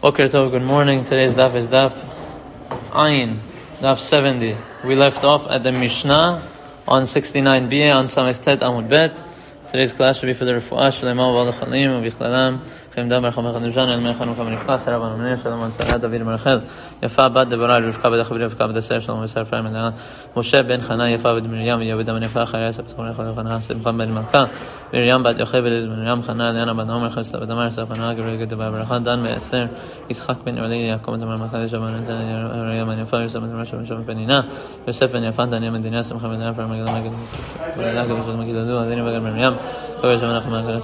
Boker Tov, good morning. Today's daf is daf Ayin, daf 70. We left off at the Mishnah on 69b on Samech Tet Amud Bet. Today's class should be for the Refuah, Shlema, V'al Chalim, V'ichlalam, Chem Dam, Bercham Echad Nivjan, El Mechan, Ukam Nifkat, Sarab Anumnei, Shalom Ansarad, David Merchel, Yafa Bad Deborah, Rivka B'dach B'dach Rivka B'dach Shalom V'sar Ephraim Elana, Moshe ben Chana, Yafa B'd Miriam, Yehuda ben Yafa, Chaya Yasab Tzmor Echad Yochanan, Simcha ben Malka, Miriam Bad Yocheved, Miriam Chana, Leana Bad Omer, Chesed Bad Amar, Safana, Gabriel Ged Bad Berachad, Dan Be'etzer, Yitzchak ben Eli, Yaakov ben Malka, Shaban ben Miriam ben Yafa, Yosef ben Rash ben Shaban ben Ina, Yosef ben Yafa, Daniel ben Dinas, Simcha ben Ephraim Elana, Gabriel Ged Adini ben Miriam, Gabriel ben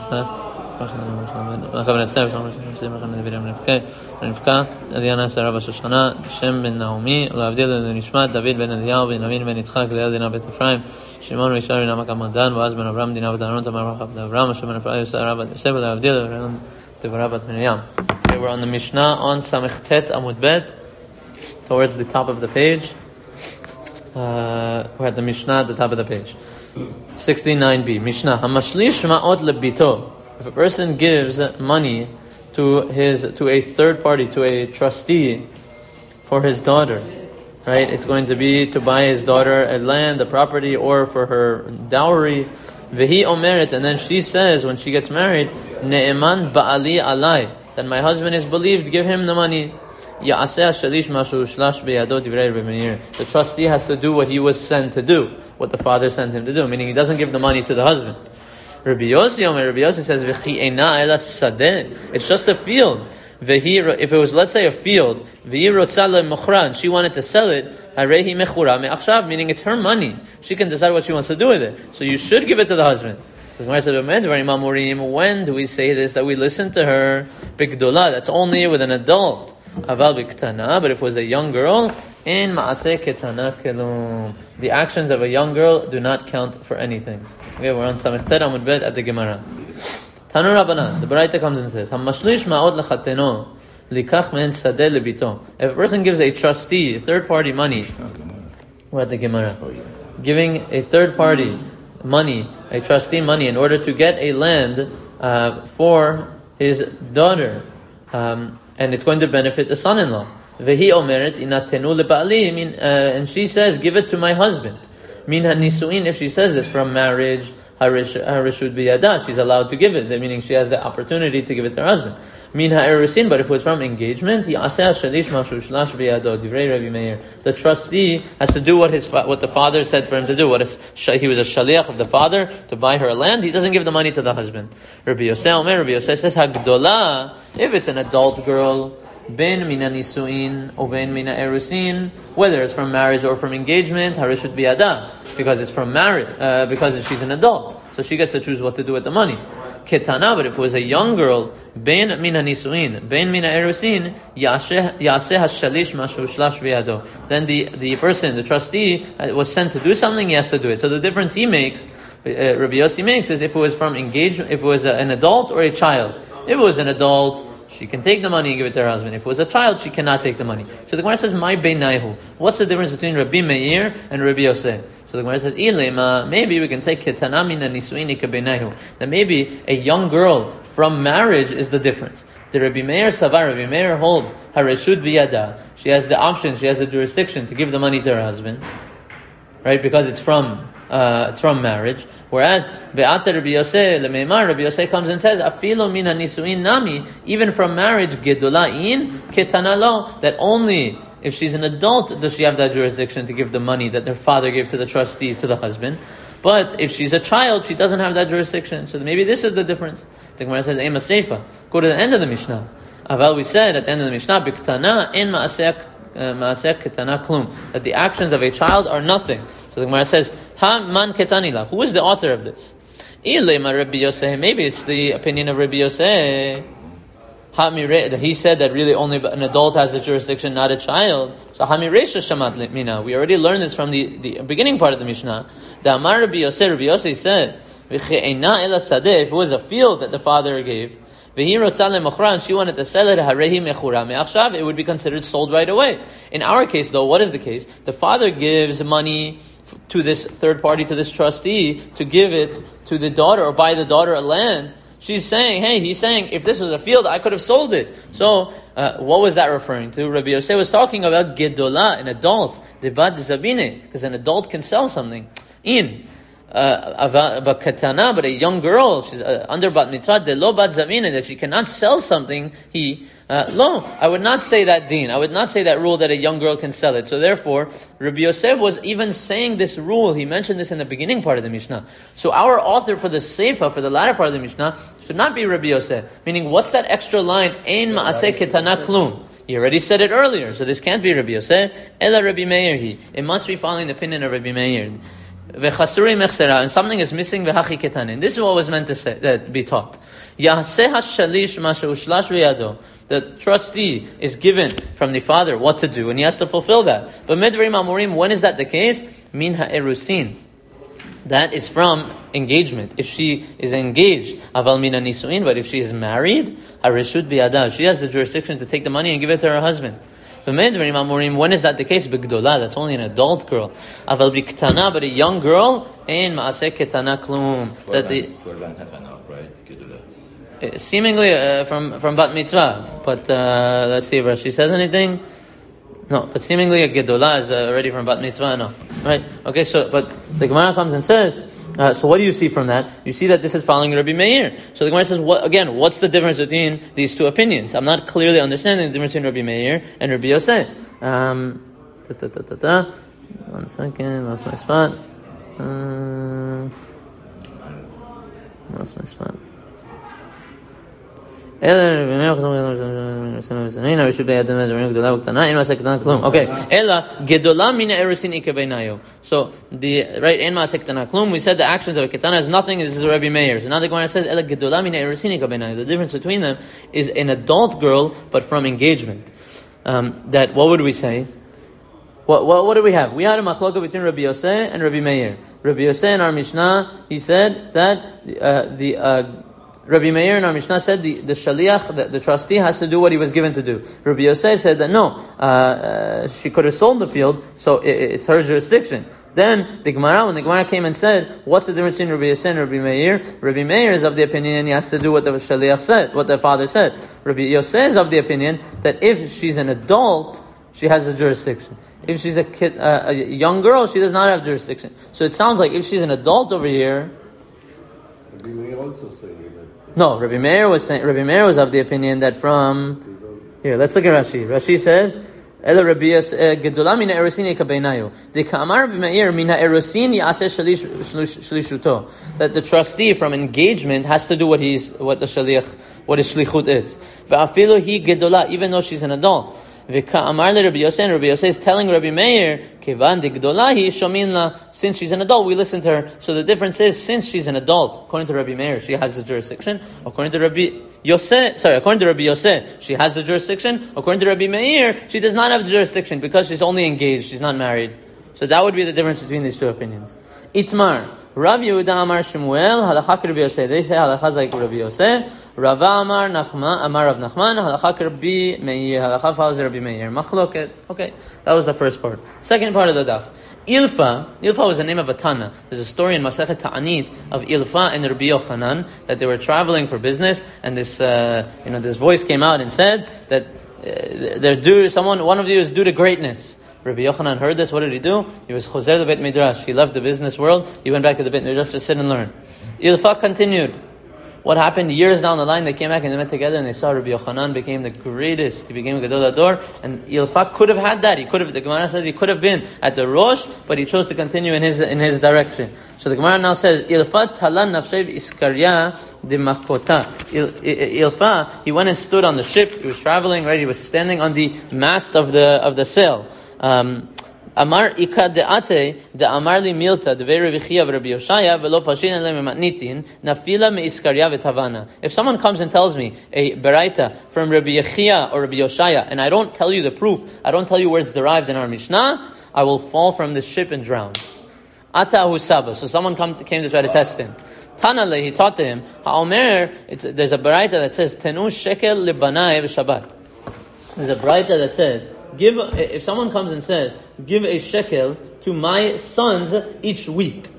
רבקה, אליאנה שרה בשושנה, שם בן נעמי, להבדיל לנשמת, דוד בן אליהו, בנימין בן יצחק, ליאל דינה בית אפרים, שמעון וישר דינה מקמדן, ועז בן אברהם דינה בת אהרון, תמר ברכה בת אברהם, אשר בן אפרים יוסע בת יוסף, להבדיל לרעיון דברה בת מרים. Okay, we're on the Mishnah on Samech Tet Amud Bet, towards the top of the page. We're at the Mishnah at the top of the page. 69b, Mishnah, Hamashlish ma'ot lebito. If a person gives money to a third party, to a trustee for his daughter, right? It's going to be to buy his daughter a land, a property, or for her dowry. Vehi omeret, and then she says when she gets married, Ne'eman ba'ali alai, that my husband is believed, give him the money. The trustee has to do what he was sent to do, what the father sent him to do, meaning he doesn't give the money to the husband. Rabbi Yossi says, it's just a field. If it was, let's say, a field, she wanted to sell it, meaning it's her money. She can decide what she wants to do with it. So you should give it to the husband. When do we say this? That we listen to her. That's only with an adult. But if it was a young girl, the actions of a young girl do not count for anything. Okay, we're on Samech Tet Amud Bet at the Gemara. Tanu Rabbanan, the Baraita comes and says, Hamashlish ma'od lechateno, likach men sadeh lebito. If a person gives a trustee, third party money, we're at the Gemara, giving a third party money, a trustee money, in order to get a land for his daughter, and it's going to benefit the son-in-law. Vehi omeret inatenu leba'ali, and she says, give it to my husband. Min hanisuin, if she says this from marriage, harishud biyada, she's allowed to give it, meaning she has the opportunity to give it to her husband. Min ha'erusin, but if it's from engagement, the trustee has to do what the father said for him to do. He was a shaliach of the father to buy her land. He doesn't give the money to the husband. Rabbi Yosef says, hagdola, if it's an adult girl, ben mina nisuin or ben mina erusin, whether it's from marriage or from engagement, harishut biyada, because it's from marriage, because she's an adult, so she gets to choose what to do with the money. Ketana, but if it was a young girl, ben mina nisuin, ben mina erusin, yaseh hashalish mashu shlash biyado. Then the person, the trustee, was sent to do something, he has to do it. So the difference he makes, Rabbi Yossi makes, is if it was from engagement, if it was an adult or a child. If it was an adult, she can take the money and give it to her husband. If it was a child, she cannot take the money. So the Gemara says, "My beinaihu." What's the difference between Rabbi Meir and Rabbi Yosef? So the Gemara says, "Ilema." Maybe we can say ketana mina nisuini kebeinaihu. That maybe a young girl from marriage is the difference. The Rabbi Meir savar, Rabbi Meir holds hareshud biyada. She has the option, she has the jurisdiction to give the money to her husband, right? Because it's from marriage. Whereas Be'ata Rabbi Yosef Lemeimar, Rabbi Yosef comes and says, Afilo mina nisuin nami, even from marriage, gedolain ketana lo, that only if she's an adult does she have that jurisdiction to give the money that her father gave to the trustee to the husband. But if she's a child, she doesn't have that jurisdiction. So maybe this is the difference. The Gemara says, Ema Seifa. Go to the end of the Mishnah. Aval, we said at the end of the Mishnah, Biktana en ma'aseh ketana klum, that the actions of a child are nothing. So the Gemara says, Ha man ketanila. Who is the author of this? Maybe it's the opinion of Rabbi Yosef. He said that really only an adult has the jurisdiction, not a child. So Hamiresha shamat mina. We already learned this from the beginning part of the Mishnah. The Amar Rabbi Yosef said, if it was a field that the father gave, and she wanted to sell it, it would be considered sold right away. In our case, though, what is the case? The father gives money to this third party, to this trustee, to give it to the daughter or buy the daughter a land. She's saying, hey, he's saying, if this was a field, I could have sold it. So, what was that referring to? Rabbi Yosef was talking about gedola, an adult, debat zabine, because an adult can sell something. But a young girl, she's under bat mitzvah, de lo bat zavina, that she cannot sell something. I would not say that deen. I would not say that rule that a young girl can sell it. So therefore, Rabbi Yosef was even saying this rule. He mentioned this in the beginning part of the Mishnah. So our author for the Seifa, for the latter part of the Mishnah, should not be Rabbi Yosef. Meaning, what's that extra line? Ein ma'aseh ketana klum. He already said it earlier, so this can't be Rabbi Yosef. Ela Rabbi Meir he. It must be following the opinion of Rabbi Meir. And something is missing. And this is what was meant to be taught. The trustee is given from the father what to do, and he has to fulfill that. But midvarim amurim, when is that the case? Min ha'erusin. That is from engagement. If she is engaged, aval mina nisuin. But if she is married, harishut biyada. She has the jurisdiction to take the money and give it to her husband. When is that the case? B'gdola, that's only an adult girl. Aval b'ktana, but a young girl, ein ma'aseh ketana klum. Seemingly from bat mitzvah, but let's see if Rashi says anything. No, but seemingly a gedola is already from bat mitzvah. No, right? Okay, so but the Gemara comes and says. So what do you see from that? You see that this is following Rabbi Meir. So the Gemara says, what's the difference between these two opinions? I'm not clearly understanding the difference between Rabbi Meir and Rabbi Yosef. 1 second, lost my spot. Okay. Ella gedola mina erusin ikabenayo. So the right in ma sektana klum, we said the actions of a ketana is nothing. This is Rabbi Meir. So now the Gemara says Ella gedola mina erusin ikabenayo. The difference between them is an adult girl, but from engagement. That what would we say? What do we have? We had a machloka between Rabbi Yosef and Rabbi Meir. Rabbi Yosef in our Mishnah, he said that Rabbi Meir in our Mishnah said the shaliach, the trustee, has to do what he was given to do. Rabbi Yosef said that no, she could have sold the field, so it's her jurisdiction. Then when the Gemara came and said, what's the difference between Rabbi Yosef and Rabbi Meir? Rabbi Meir is of the opinion he has to do what the shaliach said, what the father said. Rabbi Yosef is of the opinion that if she's an adult, she has a jurisdiction. If she's a kid, a young girl, she does not have jurisdiction. So it sounds like if she's an adult over here. Rabbi Meir also saying that. No, Rabbi Meir was of the opinion that from here. Let's look at Rashi. Rashi says, "Ela Rabbi Gedola mina erosin ikabeinayu." The Kamar Rabbi Meir mina erosin yaseh shlishuto. That the trustee from engagement has to do what his shlichut is. Ve'afilu hi gedola, even though she's an adult. V'ka'amar le Rabbi Yosef, Rabbi Yosef is telling Rabbi Meir, Kevan de Gdolahi shomin la. Since she's an adult, we listen to her. So the difference is, since she's an adult, according to Rabbi Meir, she has the jurisdiction. According to Rabbi Yosef, she has the jurisdiction. According to Rabbi Meir, she does not have the jurisdiction because she's only engaged, she's not married. So that would be the difference between these two opinions. Itmar, Rav Yehuda Amar Shmuel, halakha Rabbi Yosef. They say halakha like Rabbi Yosef. Rava Amar Nachman, Amar Rav Nachman, halakha Rabbi Meir, halakha follows Rabbi Meir. Machloket. Okay, that was the first part. Second part of the daf. Ilfa was the name of a Tana. There's a story in Masechet Ta'anit of Ilfa and Rabbi Yochanan that they were traveling for business, and this voice came out and said that one of you is due to greatness. Rabbi Yochanan heard this. What did he do? He was Choser the Beit Midrash. He left the business world. He went back to the Beit Midrash to sit and learn. Ilfa continued. What happened? Years down the line, they came back and they met together and they saw Rabbi Yochanan became the greatest. He became Gadol Hador, and Ilfa could have had that. The Gemara says he could have been at the Rosh, but he chose to continue in his direction. So the Gemara now says, Ilfa talan nafshev iskarya de makota. Ilfa, he went and stood on the ship. He was traveling, right? He was standing on the mast of the sail. Amar ikad de'ate de amar li milta de Rabbi Chia Rabbi Yoshaya velo pashin ele mematnitin nafila meiskarya v'tavana. If someone comes and tells me a beraita from Rabbi Chia or Rabbi Yoshaya, and I don't tell you the proof, I don't tell you where it's derived in our Mishnah, I will fall from this ship and drown. Atahu Saba. So someone came to try to test him. Tanale, he taught to him, Ha'omer, there's a beraita that says, Tenu shekel libanai v'shabbat. There's a beraita that says, if someone comes and says, give a shekel to my sons each week. So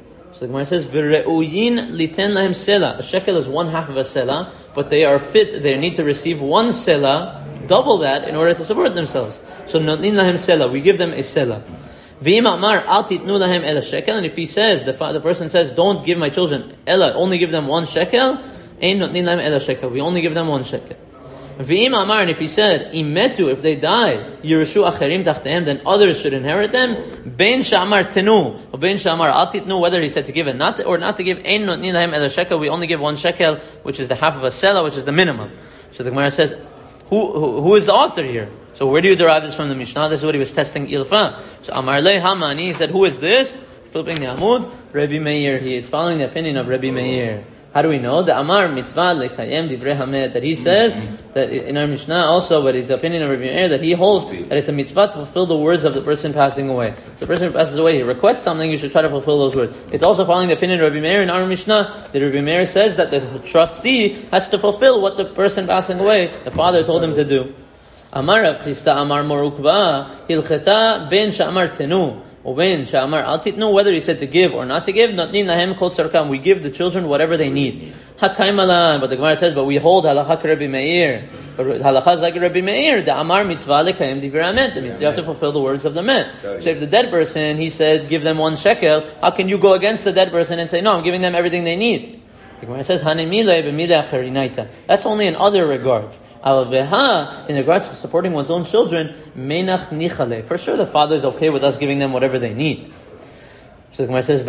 the Gemara says, "V'reuyin liten lahem sela." A shekel is 1/2 of a sela, but they are fit. They need to receive 1 sela, double that, in order to support themselves. So notnin lahem sela. We give them a sela. V'im amar al titnu lahem ela shekel. And if he says, the person says, "Don't give my children ela, only give them 1 shekel," ein notnin lahem ela shekel. We only give them 1 shekel. V'im amar, and if he said, imetu, if they die, yirushu acherim tachtehem, then others should inherit them. Bein sha'amar tenu, or bein sha'amar al titnu, whether he said to give it not or not to give, ein notnin lahem ela shekel. We only give 1 shekel, which is the half of a sela, which is the minimum. So the Gemara says, who is the author here? So where do you derive this from the Mishnah? This is what he was testing Ilfa. So Amar le Hamani, he said, who is this? Flipping the Amud, Rabbi Meir. It's following the opinion of Rabbi Meir. How do we know? The Amar mitzvah lekayem divrei hamet, that he says that in our Mishnah also, but his opinion of Rabbi Meir, that he holds that it's a mitzvah to fulfill the words of the person passing away. So the person who passes away, he requests something, you should try to fulfill those words. It's also following the opinion of Rabbi Meir in our Mishnah, that Rabbi Meir says that the trustee has to fulfill what the person passing away, the father told him to do. Amar Rav Chisda Amar Morukva Hilcheta Ben Sha'amar Tenu Uben Sha'amar Al Titnu, whether he said to give or not to give, Notnin Lahem Kol Tzarkam, we give the children whatever they need. Hakaimalan, but the Gemara says, but we hold Halakha Rabbi Meir. But Halakha is like Rabbi Meir, the Amar Mitzvah Lekayim Divrei Hamet. That means you have to fulfill the words of the men. So if the dead person, he said, give them 1 shekel, how can you go against the dead person and say, no, I'm giving them everything they need? The Gemara says, that's only in other regards. In regards to supporting one's own children, for sure the father is okay with us giving them whatever they need. So the Gemara says,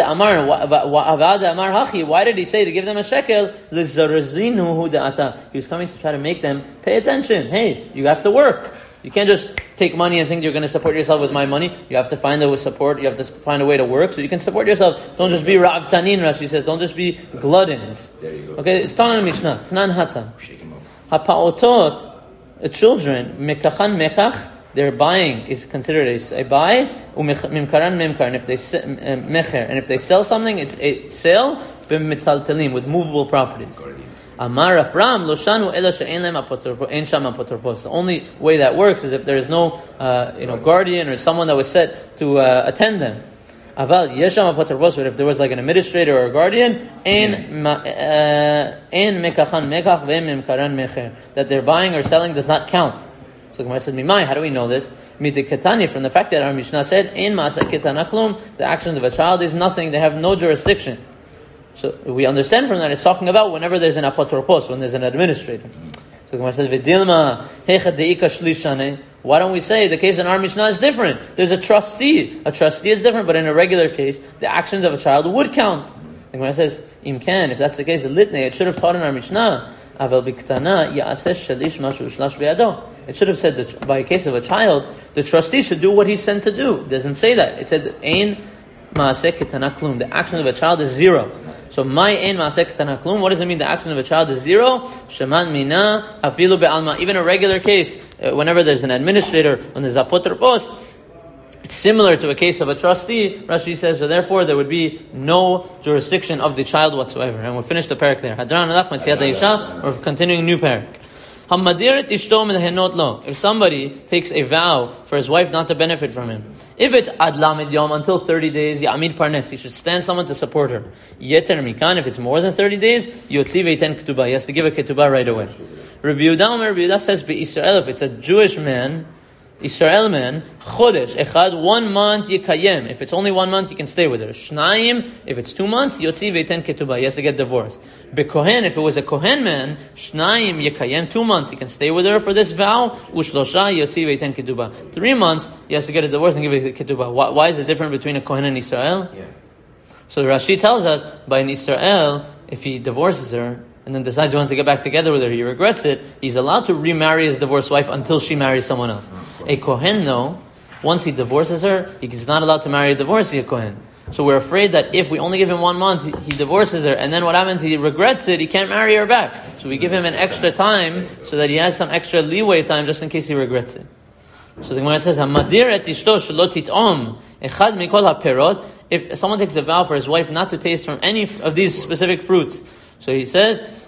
why did he say to give them a shekel? He was coming to try to make them pay attention. Hey, you have to work. You can't just take money and think you're going to support yourself with my money. You have to find a support. You have to find a way to work so you can support yourself. Don't just be Ra'avtanin, Rashi says. Don't just be gluttons. Okay, it's Tanan Mishnah. Tanan Hatam. Hapa'otot, children, mekachan mekach, their buying is considered a buy, mimkaran mimkar, and if they mecher, and if they sell something, it's a sale, b'metaltalim, with movable properties. Amar Afram loshanu ela she'en lehem ein sham apotorpos. The only way that works is if there is no guardian or someone that was set to attend them. Aval yesham apotorpos, but if there was like an administrator or a guardian, ein mekachan mekach ve'en mimkaran mecher, that their buying or selling does not count. So the Gemara said, Mimai, how do we know this? Midikatani, from the fact that our Mishnah said, ein ma'aseh ketana klum, the actions of a child is nothing, they have no jurisdiction. So we understand from that it's talking about whenever there's an apotropos, when there's an administrator. So the Gemara says, "V'dilma hecha deika shlishane." Why don't we say the case in our Mishnah is different? There's a trustee. A trustee is different, but in a regular case, the actions of a child would count. The Gemara says, "Imkan." If that's the case, litnei, it should have taught in our Mishnah. Aval biktana ya'aseh shalish mashu shlash biyado. It should have said that by a case of a child, the trustee should do what he's sent to do. It doesn't say that. It said ein ma'aseh ketana klum. The action of a child is 0. So, my ein ma'aseh ketana klum, what does it mean the action of a child is 0? Sheman mina afilu be'alma. Even a regular case, whenever there's an administrator, when there's a apotropos, it's similar to a case of a trustee. Rashi says, so therefore there would be no jurisdiction of the child whatsoever. And we'll finish the parak there. Hadran alach matziyat isha. We're continuing a new parak. If somebody takes a vow for his wife not to benefit from him, if it's ad lamed yom, until 30 days, ya'amid parnes, he should stand someone to support her. Yeter mikan, if it's more than 30 days, yotzi veiten ketubah, he has to give a ketubah right away. Rabbi Yehuda says, Israel, if it's a Jewish man, Israel man, chodesh echad, 1 month yikayem. If it's only 1 month, you can stay with her. Shnayim, if it's 2 months, yotzi veiten ketubah, he has to get divorced. Bekohen, if it was a kohen man, shnayim yikayem, 2 months, he can stay with her for this vow. Ushlosha yotzi veiten ketubah, 3 months, he has to get a divorce and give a ketubah. Why is it different between a kohen and Israel? Yeah. So Rashi tells us, by an Israel, if he divorces her, and then decides he wants to get back together with her, he regrets it, he's allowed to remarry his divorced wife until she marries someone else. A Kohen, no, once he divorces her, he's not allowed to marry a divorcee, a Kohen. So we're afraid that if we only give him 1 month, he divorces her, and then what happens, he regrets it, he can't marry her back. So we give him an extra time, so that he has some extra leeway time, just in case he regrets it. So the Gemara says, "Hamadir et ishto shelo tit'om echad mikol haperot." If someone takes a vow for his wife not to taste from any of these specific fruits, so he says,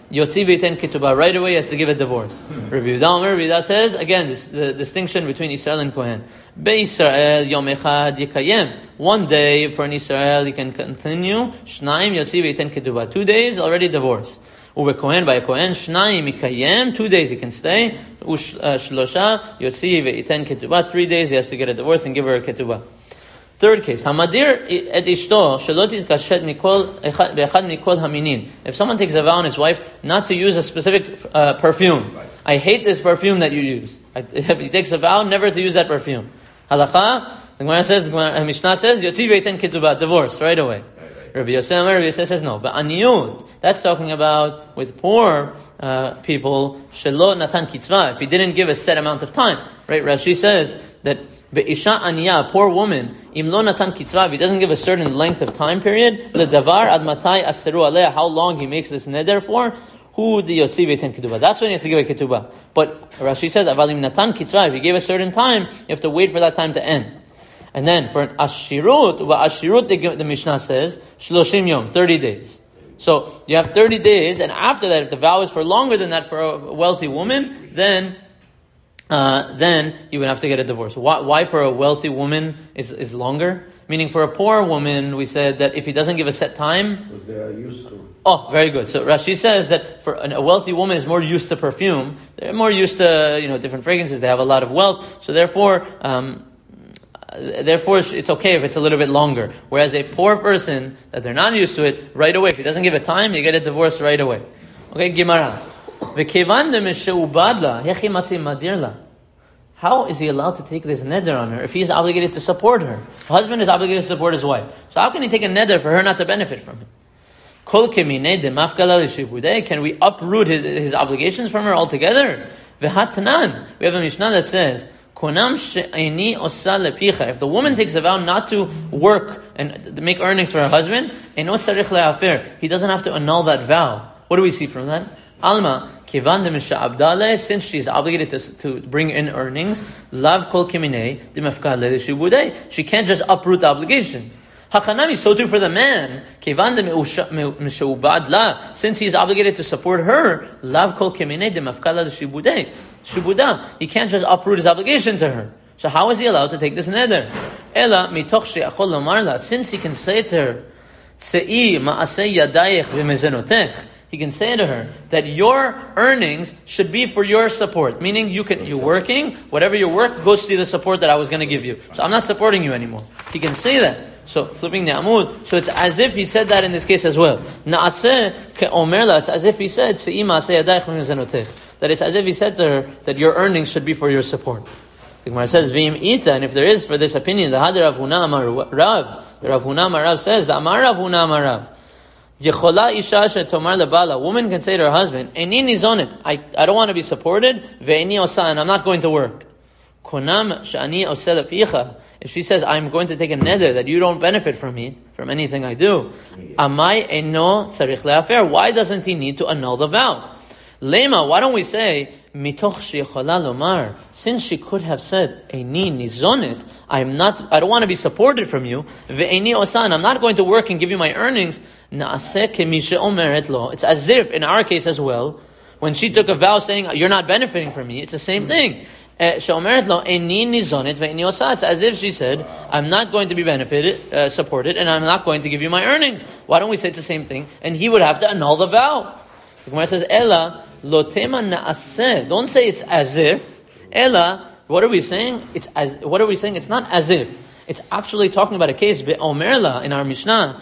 Yotzi v'iten ketubah. Right away, he has to give a divorce. Rabbi Yehuda says, again, this the distinction between Israel and Kohen. Be'Yisrael yom echad yikayem. One day for an Israel, he can continue. Shnaim yotzi v'iten ketubah. 2 days, already divorced. Uve Kohen by a Kohen, Shnaim yikayem. 2 days he can stay. Shlosha yotzi v'iten ketubah. 3 days he has to get a divorce and give her a ketubah. Third case, Hamadir et ishto shelo titkashet be'echad mikol haminin. If someone takes a vow on his wife not to use a specific perfume, I hate this perfume that you use. He takes a vow never to use that perfume. Halacha, the Gemara says, the Mishnah says, Yotzi ve'iten ketubah, divorce right away. Rabbi Yosef says no, but aniyut, that's talking about with poor people, shelo natan kitzvah, if he didn't give a set amount of time. Right? Rashi says that Be'isha aniya, a poor woman, im lo natan kitzvah, if he doesn't give a certain length of time period, ledavar ad matai aseru aleh, how long he makes this neder for, hu di yotzi v'iten ketubah. That's when he has to give a ketubah. But Rashi says, aval im natan kitzvah, if he gave a certain time, you have to wait for that time to end. And then for an ashirut, the Mishnah says, shloshim yom, 30 days. So you have 30 days, and after that, if the vow is for longer than that for a wealthy woman, then you would have to get a divorce. Why for a wealthy woman is longer? Meaning for a poor woman, we said that if he doesn't give a set time... But they are used to. Oh, very good. So Rashi says that for a wealthy woman is more used to perfume. They're more used to, different fragrances. They have a lot of wealth. So therefore, it's okay if it's a little bit longer. Whereas a poor person, that they're not used to it, right away, if he doesn't give it time, you get a divorce right away. Okay, Gemara. How is he allowed to take this neder on her if he is obligated to support her? The husband is obligated to support his wife. So how can he take a neder for her not to benefit from him? Can we uproot his obligations from her altogether? We have a Mishnah that says, if the woman takes a vow not to work and to make earnings for her husband, he doesn't have to annul that vow. What do we see from that? Alma, since she's obligated to bring in earnings, lav kol kimine she can't just uproot the obligation. Hachanami, so too for the man. Since he's obligated to support her, lav kol kimine shibuda. He can't just uproot his obligation to her. So how is he allowed to take this neder? Ela mitoch she'achol lomarla. Since he can say to her, tzei ma'aseh yadayich v'mezenotech. He can say to her that your earnings should be for your support. Meaning you're working, whatever your work goes to the support that I was going to give you. So I'm not supporting you anymore. He can say that. So flipping the amud, so it's as if he said that in this case as well. Na'aseh ke'omerla, it's as if he said, Se'i ma'aseh yadayich v'mezenotech. That it's as if he said to her that your earnings should be for your support. The Gemara says, V'im ita, and if there is for this opinion, the Hadar Rav Huna Amar Rav, the Rav Huna Amar Rav says, the Amar Rav Huna Amar Rav, Yechola isha shetomar lebala. Woman can say to her husband, "Eni nizonet. I don't want to be supported. Ve'eni osa, and I'm not going to work." Konam shani oseh lepicha. If she says, "I'm going to take a neder that you don't benefit from me, from anything I do," amai eno tzarich le'afer. Why doesn't he need to annul the vow? Lema. Why don't we say mitoch sheyechola lomar? Since she could have said, "Eni nizonet. I don't want to be supported from you. Ve'eni osa, and I'm not going to work and give you my earnings." It's as if, in our case as well, when she took a vow saying, "You're not benefiting from me," it's the same thing. It's as if she said, "I'm not going to be supported, and I'm not going to give you my earnings." Why don't we say it's the same thing? And he would have to annul the vow. The Gemara says, "Ella lo tema naaseh." Don't say it's as if. Ella, what are we saying? It's not as if. It's actually talking about a case, Be'omerla, in our Mishnah,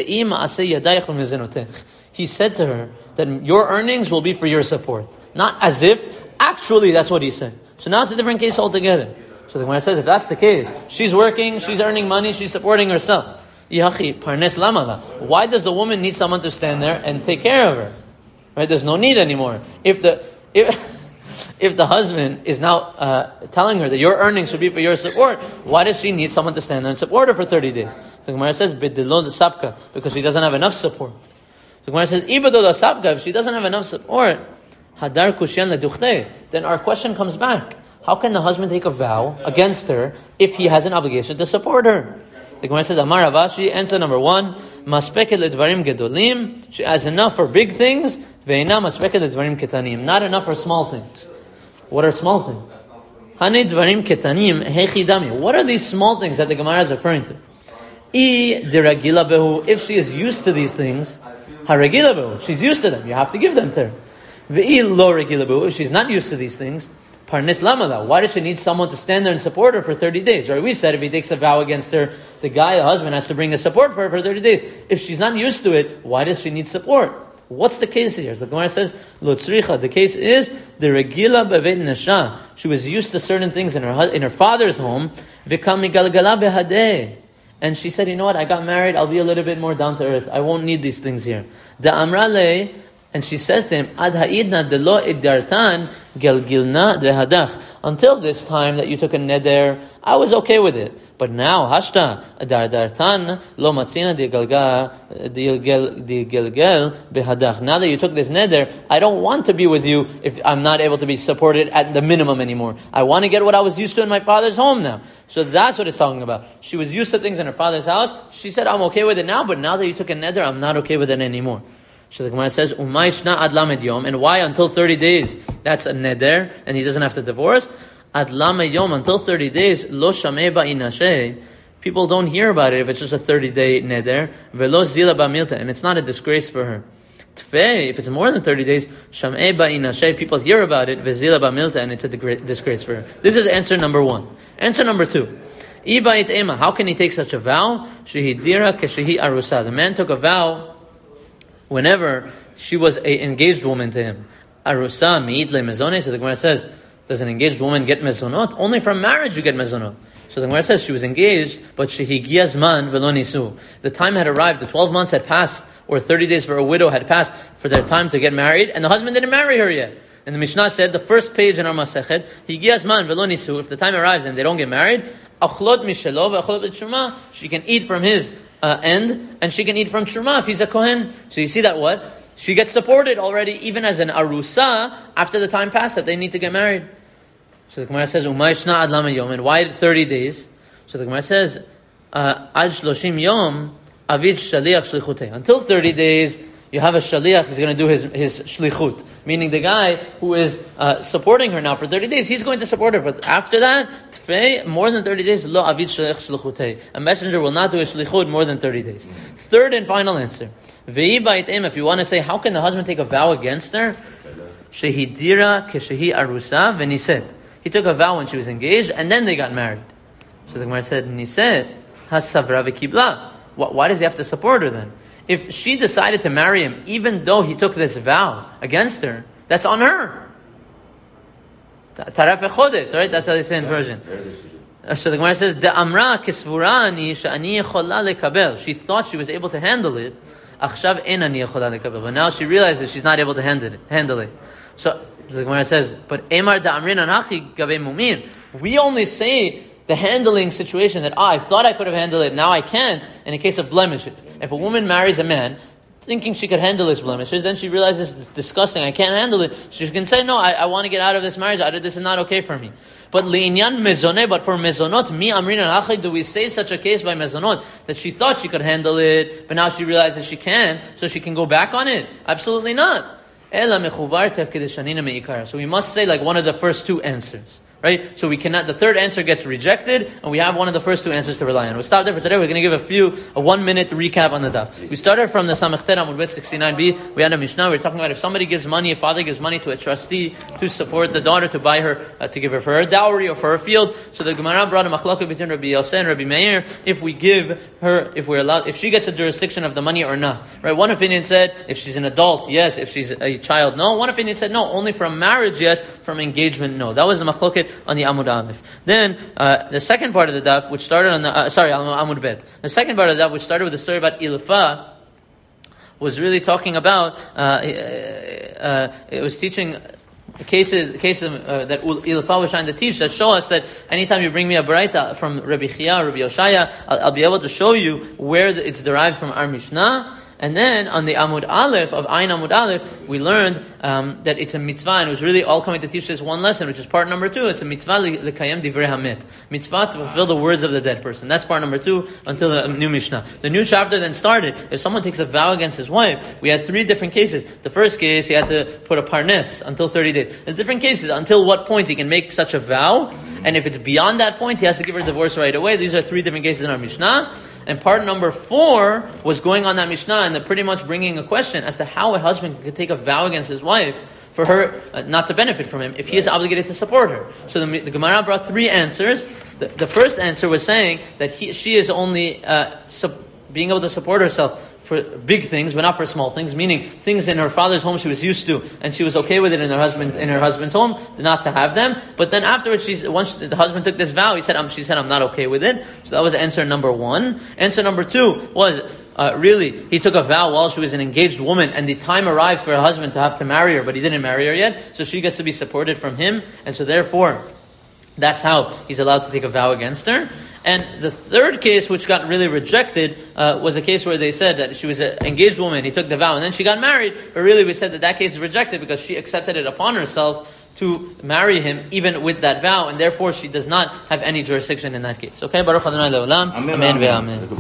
he said to her that your earnings will be for your support. Not as if, actually that's what he said. So now it's a different case altogether. So the Gemara says, if that's the case, she's working, she's earning money, she's supporting herself. Why does the woman need someone to stand there and take care of her? Right? There's no need anymore. If the husband is now telling her that your earnings should be for your support, why does she need someone to stand there and support her for 30 days? So the Gemara says, because she doesn't have enough support. So the Gemara says, if she doesn't have enough support, then our question comes back. How can the husband take a vow against her if he has an obligation to support her? The Gemara says, Amar Ravashi, answer number one, she has enough for big things, Ve'ena masbeket dvarim ketanim. Not enough for small things. What are small things? Hani dvarim ketanim hechidami. What are these small things that the Gemara is referring to? If she is used to these things, haragila behu, she's used to them. You have to give them to her. Ve'i lo regila behu, if she's not used to these things, parnis lamala. Why does she need someone to stand there and support her for 30 days? Right? We said if he takes a vow against her, the guy, the husband, has to bring a support for her for 30 days. If she's not used to it, why does she need support? What's the case here? So the Gemara says, lo tzricha. The case is the regila bevet nasha. She was used to certain things in her father's home. V'kam migalgala behadeh. And she said, you know what, I got married, I'll be a little bit more down to earth. I won't need these things here. The amrale, and she says to him, Ad ha'idna de lo iddartan gelgilna dehadach. Until this time that you took a neder, I was okay with it. But now, hashta, dardartan lo matzina de gelgel behadach. Now that you took this neder, I don't want to be with you if I'm not able to be supported at the minimum anymore. I want to get what I was used to in my father's home now. So that's what it's talking about. She was used to things in her father's house. She said, I'm okay with it now, but now that you took a neder, I'm not okay with it anymore. So the Gemara says, Umayshna ad lamed yom. And why until 30 days? That's a neder, and he doesn't have to divorce. Ad lamed yom, until 30 days, lo shamei ba'inashe. People don't hear about it if it's just a 30-day neder. Velo zila ba'milta, and it's not a disgrace for her. Tfei, if it's more than 30 days, shamei ba'inashe, people hear about it, vezila ba'milta, and it's a disgrace for her. This is answer number 1. Answer number 2. Ibait ema, how can he take such a vow? Shehidira keshehi arusa. The man took a vow whenever she was an engaged woman to him. Arusa mi'it le mezone. So the Gemara says, does an engaged woman get mezonot? Only from marriage you get mezonot. So the Gemara says she was engaged, but shehigia zman velo nisu. The time had arrived, the 12 months had passed, or 30 days for a widow had passed for their time to get married, and the husband didn't marry her yet. And the Mishnah said, the first page in our Masechet, higia zman velo nisu, if the time arrives and they don't get married, achlot mishelo ve'achlot b'tshuma, she can eat from his end, and she can eat from truma if he's a kohen. So you see that what? She gets supported already, even as an arusa, after the time passed that they need to get married. So the Gemara says, Umayshna ad lamed yom, and why 30 days? So the Gemara says, ad shloshim yom, avid shaliach shlichutei. Until 30 days, you have a shaliach, he's going to do his shlichut. Meaning the guy who is supporting her now for 30 days, he's going to support her. But after that, tfei, more than 30 days, lo avid shaliach shlichutei. A messenger will not do his shlichut more than 30 days. Third and final answer. Ve'i ba'it em, if you want to say, how can the husband take a vow against her? Shehidira keshehi arusa v'niset. He took a vow when she was engaged, and then they got married. So the Gemara said, niset hasavra v'kibla. Why does he have to support her then? If she decided to marry him, even though he took this vow against her, that's on her. Taraf echodet, right? That's how they say in Persian. So the Gemara says, "De'amra kisvurani she'ani yechola lekabel." She thought she was able to handle it. Achshav en ani yechola lekabel. But now she realizes she's not able to handle it. So the Gemara says, "But emar da'amrin anachi gabe mumin." We only say the handling situation that I thought I could have handled it, now I can't, in a case of blemishes. If a woman marries a man thinking she could handle his blemishes, then she realizes it's disgusting, I can't handle it. She can say, no, I want to get out of this marriage, this is not okay for me. But li'inyan mezoneh, but for mezonot, mi amrin al-achid, do we say such a case by mezonot, that she thought she could handle it, but now she realizes she can't, so she can go back on it? Absolutely not. So we must say like one of the first two answers. Right? So we cannot, the third answer gets rejected, and we have one of the first two answers to rely on. We'll stop there for today. We're going to give a 1 minute recap on the daf. We started from the Samachter Amud Bet 69b. We had a Mishnah. We were talking about if somebody gives money, a father gives money to a trustee to support the daughter, to buy her, to give her for her dowry or for her field. So the Gemara brought a machlokah between Rabbi Yosef and Rabbi Meir, if we give her, if we're allowed, if she gets a jurisdiction of the money or not. Right? One opinion said, if she's an adult, yes. If she's a child, no. One opinion said, no. Only from marriage, yes. From engagement, no. That was the machlokah on the Amud Aleph. Then the second part of the daf, which started on the Amud Bet. The second part of the daf, which started with the story about Ilfa, was really talking about. It was teaching cases that Ilfa was trying to teach that show us that anytime you bring me a braita from Rabbi Chia or Rabbi Yoshaya, I'll be able to show you where it's derived from our Mishnah. And then on the Amud Aleph, of Ayin Amud Aleph, we learned that it's a mitzvah, and it was really all coming to teach this one lesson, which is part number 2. It's a mitzvah l'kayem divrei hamet. Mitzvah to fulfill the words of the dead person. That's part number 2 until the new Mishnah. The new chapter then started. If someone takes a vow against his wife, we had 3 different cases. The first case, he had to put a parnes until 30 days. The different cases, until what point he can make such a vow, and if it's beyond that point, he has to give her a divorce right away. These are 3 different cases in our Mishnah. And part number 4 was going on that Mishnah and they're pretty much bringing a question as to how a husband could take a vow against his wife for her not to benefit from him if he is obligated to support her. So the Gemara brought 3 answers. The first answer was saying that she is only being able to support herself for big things, but not for small things, meaning things in her father's home she was used to, and she was okay with it in her husband's home, not to have them. But then afterwards, once the husband took this vow, she said, I'm not okay with it. So that was answer number 1. Answer number 2 was, really, he took a vow while she was an engaged woman, and the time arrived for her husband to have to marry her, but he didn't marry her yet, so she gets to be supported from him, and so therefore, that's how he's allowed to take a vow against her. And the third case, which got really rejected, was a case where they said that she was an engaged woman, he took the vow, and then she got married. But really, we said that case is rejected because she accepted it upon herself to marry him, even with that vow, and therefore she does not have any jurisdiction in that case. Okay, Baruch Adonai Le'olam. Amen ve'amen.